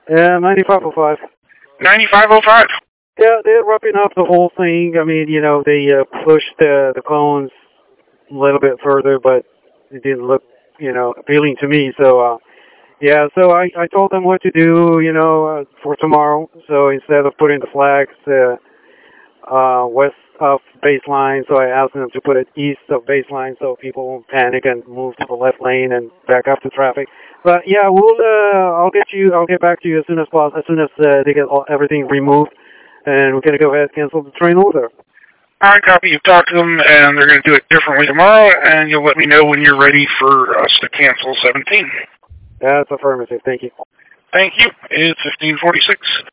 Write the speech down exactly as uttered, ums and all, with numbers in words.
Yeah, ninety-five oh five. ninety-five oh five. Yeah, they're wrapping up the whole thing. I mean, you know, they uh, pushed the the cones a little bit further, but it didn't look, you know, appealing to me. So, uh, yeah, so I, I told them what to do, you know, uh, for tomorrow. So instead of putting the flags uh, uh, west of baseline, so I asked them to put it east of baseline so people won't panic and move to the left lane and back up to traffic. But yeah, we'll uh, I'll get you I'll get back to you as soon as possible, as soon as uh, they get all, everything removed, and we're gonna go ahead and cancel the train order. All right, copy. You've talked to them, and they're going to do it differently tomorrow, and you'll let me know when you're ready for us to cancel seventeen. That's affirmative. Thank you. Thank you. It's fifteen forty-six.